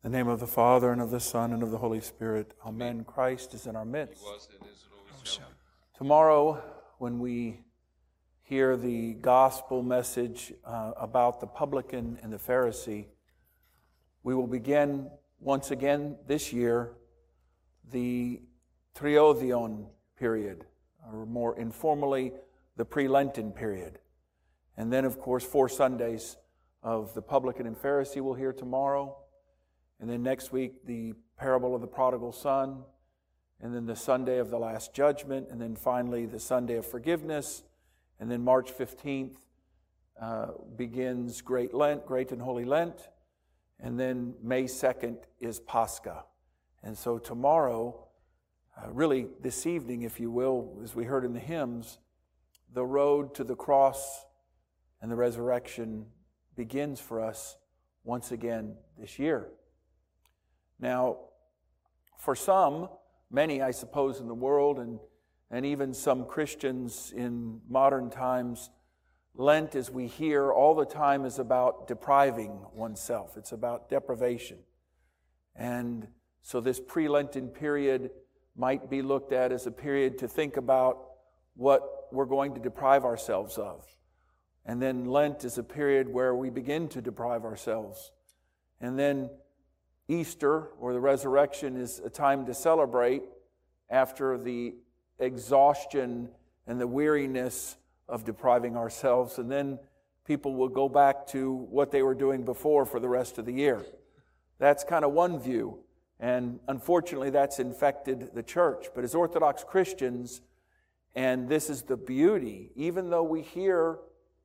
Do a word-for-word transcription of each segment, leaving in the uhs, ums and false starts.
In the name of the Father, and of the Son, and of the Holy Spirit. Amen. Christ is in our midst. Tomorrow, when we hear the gospel message uh, about the publican and the Pharisee, we will begin once again this year the Triodion period, or more informally, the pre-Lenten period. And then, of course, four Sundays of the publican and Pharisee we'll hear tomorrow. And then next week, the parable of the prodigal son. And then the Sunday of the Last Judgment. And then finally, the Sunday of Forgiveness. And then March fifteenth uh, begins Great Lent, Great and Holy Lent. And then May second is Pascha. And so tomorrow, uh, really this evening, if you will, as we heard in the hymns, the road to the cross and the resurrection begins for us once again this year. Now, for some, many I suppose in the world, and, and even some Christians in modern times, Lent, as we hear all the time, is about depriving oneself. It's about deprivation. And so this pre-Lenten period might be looked at as a period to think about what we're going to deprive ourselves of. And then Lent is a period where we begin to deprive ourselves. And then Easter, or the resurrection, is a time to celebrate after the exhaustion and the weariness of depriving ourselves. And then people will go back to what they were doing before for the rest of the year. That's kind of one view. And unfortunately, that's infected the church. But as Orthodox Christians, and this is the beauty, even though we hear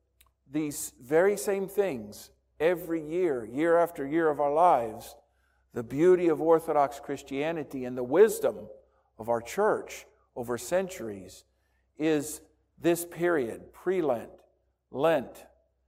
these very same things every year, year after year of our lives, the beauty of Orthodox Christianity and the wisdom of our church over centuries is this period, pre-Lent, Lent,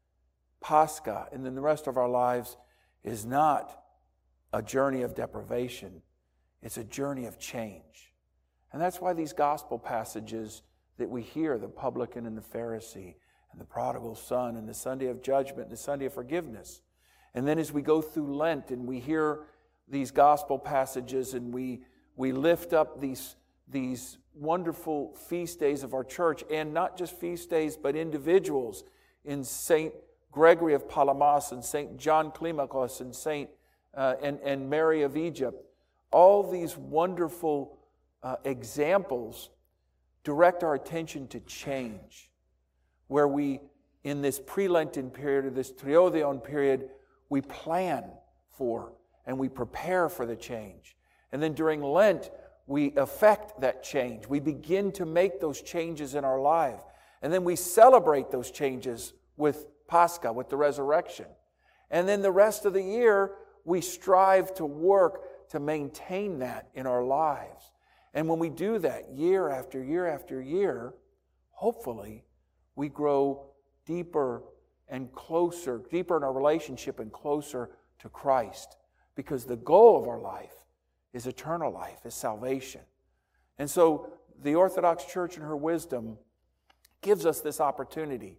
Pascha, and then the rest of our lives is not a journey of deprivation. It's a journey of change. And that's why these gospel passages that we hear, the publican and the Pharisee, and the prodigal son, and the Sunday of Judgment, and the Sunday of Forgiveness. And then as we go through Lent and we hear these gospel passages and we we lift up these, these wonderful feast days of our church, and not just feast days, but individuals in Saint Gregory of Palamas and Saint John Climacus and Saint uh, and, and Mary of Egypt. All these wonderful uh, examples direct our attention to change, where we, in this pre-Lenten period, or this Triodion period, we plan for and we prepare for the change. And then during Lent, we effect that change. We begin to make those changes in our life. And then we celebrate those changes with Pascha, with the resurrection. And then the rest of the year, we strive to work to maintain that in our lives. And when we do that year after year after year, hopefully, we grow deeper and closer, deeper in our relationship and closer to Christ. Because the goal of our life is eternal life, is salvation. And so the Orthodox Church in her wisdom gives us this opportunity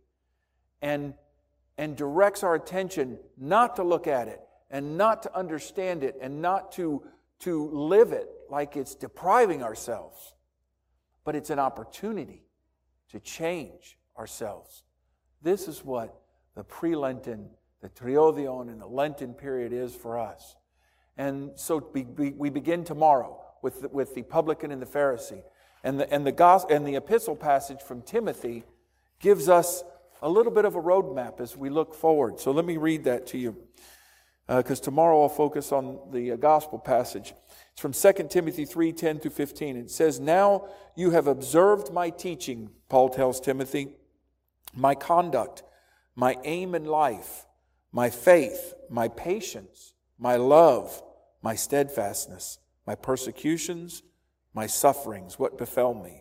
and, and directs our attention not to look at it and not to understand it and not to, to live it like it's depriving ourselves, but it's an opportunity to change ourselves. This is what the pre-Lenten, the Triodion, and the Lenten period is for us. And so we, we begin tomorrow with the, with the publican and the Pharisee. And the, and, the gospel, and the epistle passage from Timothy gives us a little bit of a roadmap as we look forward. So let me read that to you, because uh, tomorrow I'll focus on the uh, gospel passage. It's from Second Timothy three, ten through fifteen. It says, "Now you have observed my teaching," Paul tells Timothy, "my conduct, my aim in life, my faith, my patience, my love, my steadfastness, my persecutions, my sufferings, what befell me."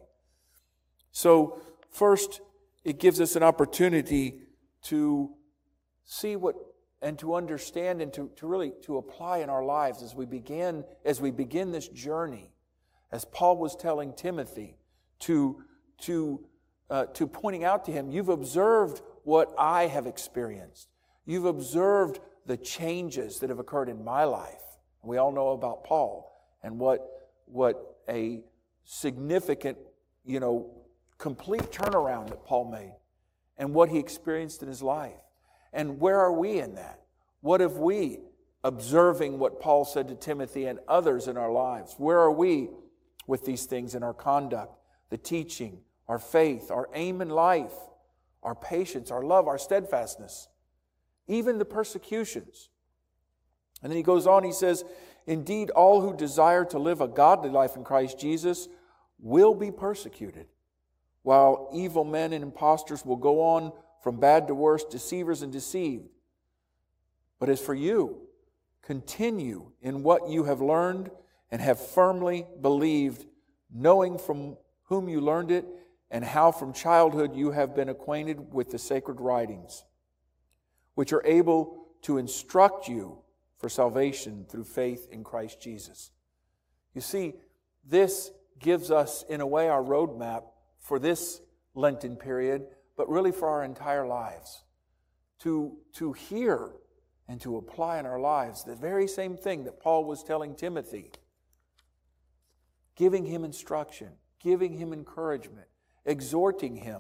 So first, it gives us an opportunity to see what and to understand and to, to really to apply in our lives as we begin as we begin this journey, as Paul was telling Timothy, to to uh, to pointing out to him, you've observed what I have experienced. You've observed the changes that have occurred in my life We all know about Paul and what, what a significant, you know, complete turnaround that Paul made and what he experienced in his life. And where are we in that? What have we, observing what Paul said to Timothy and others in our lives, where are we with these things in our conduct, the teaching, our faith, our aim in life, our patience, our love, our steadfastness, even the persecutions? And then he goes on, he says, indeed, all who desire to live a godly life in Christ Jesus will be persecuted, while evil men and impostors will go on from bad to worse, deceivers and deceived. But as for you, continue in what you have learned and have firmly believed, knowing from whom you learned it, and how from childhood you have been acquainted with the sacred writings, which are able to instruct you for salvation through faith in Christ Jesus. You see, this gives us, in a way, our roadmap for this Lenten period, but really for our entire lives. To, to hear and to apply in our lives the very same thing that Paul was telling Timothy, giving him instruction, giving him encouragement, exhorting him,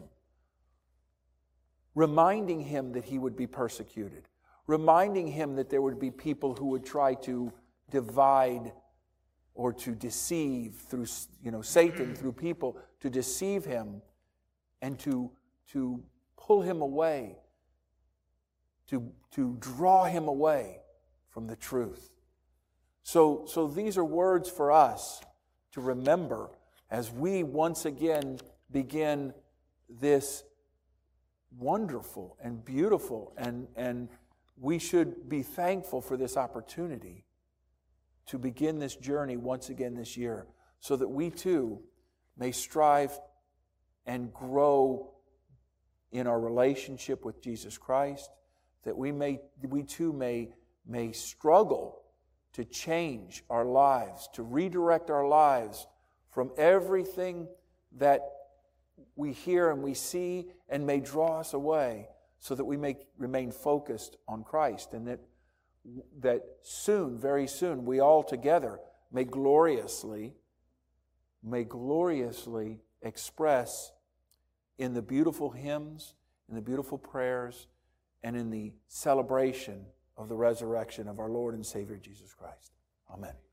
reminding him that he would be persecuted, reminding him that there would be people who would try to divide or to deceive through, you know, Satan, through people, to deceive him and to, to pull him away, to, to draw him away from the truth. So, so these are words for us to remember as we once again begin this wonderful and beautiful, and, and we should be thankful for this opportunity to begin this journey once again this year, so that we too may strive and grow in our relationship with Jesus Christ, that we may we too may, may struggle to change our lives, to redirect our lives from everything that we hear and we see and may draw us away, so that we may remain focused on Christ, and that that soon, very soon, we all together may gloriously, may gloriously express in the beautiful hymns, in the beautiful prayers, and in the celebration of the resurrection of our Lord and Savior Jesus Christ. Amen.